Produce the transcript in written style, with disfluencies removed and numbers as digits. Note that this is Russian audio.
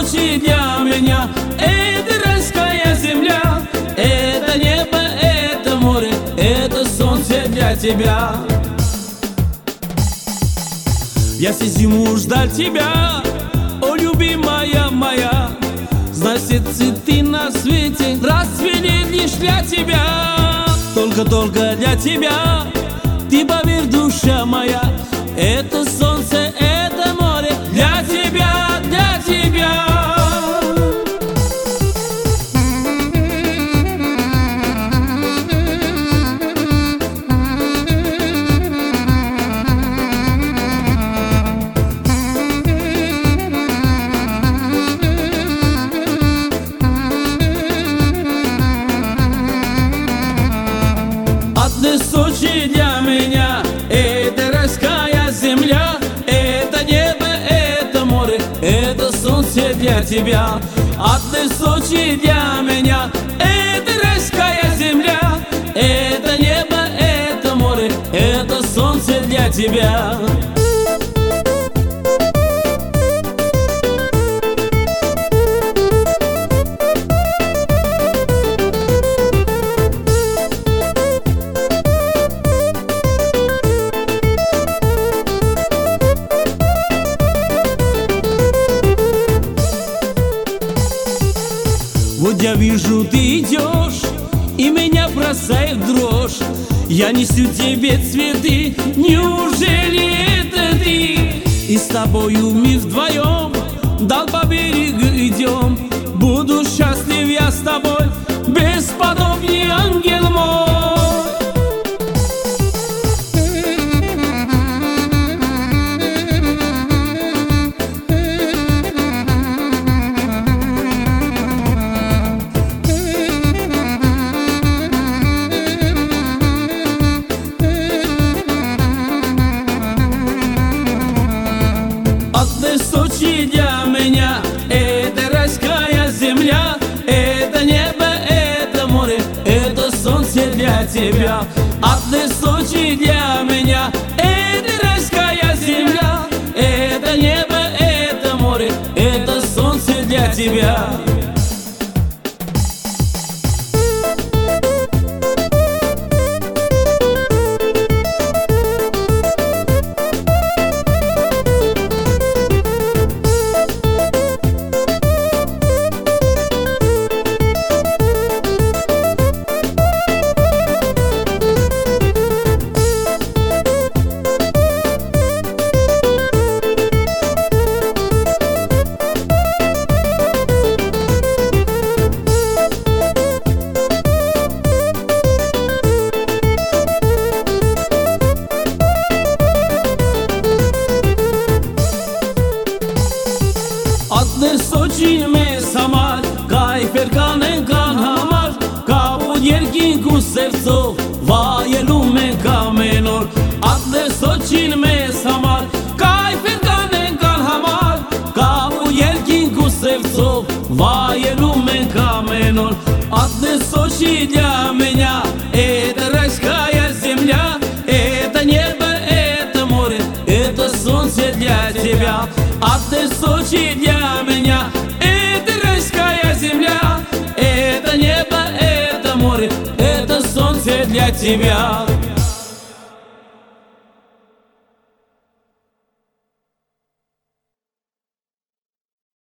Сочи для меня это райская земля, это небо, это море, это солнце для тебя. Я всю зиму ждал тебя, о, любимая моя. Значит, цветы на свете расцвели лишь для тебя. Только для тебя, ты поверь, душа моя. Это солнце, это море для тебя, для тебя. Сочи для меня это райская земля, это небо, это море, это солнце для тебя. Одна Сочи для меня это райская земля, это небо, это море, это солнце для тебя. Вот я вижу, ты идешь, и меня бросает дрожь. Я несу тебе цветы, неужели это ты? И с тобою мы вдвоем вдаль по берегу идем. Буду счастлив я с тобой, бесподобный ангел мой. Сочи для меня это райская земля, это небо, это море, это солнце для тебя. Одна Сочи для меня это райская земля, это небо, это море, это солнце для тебя. Adlı Soçime samar, kajferkane kan hamar, ka u djerkin ku serco, vajelu me kamenor. Adlı Soçime samar, kajferkane kan hamar, ka u djerkin ku serco, vajelu me kamenor. Adlı Soçi для меня это райская земля, это небо, это море, это солнце для тебя. Одна Сочи для меня это райская земля, это небо, это море, это солнце для тебя.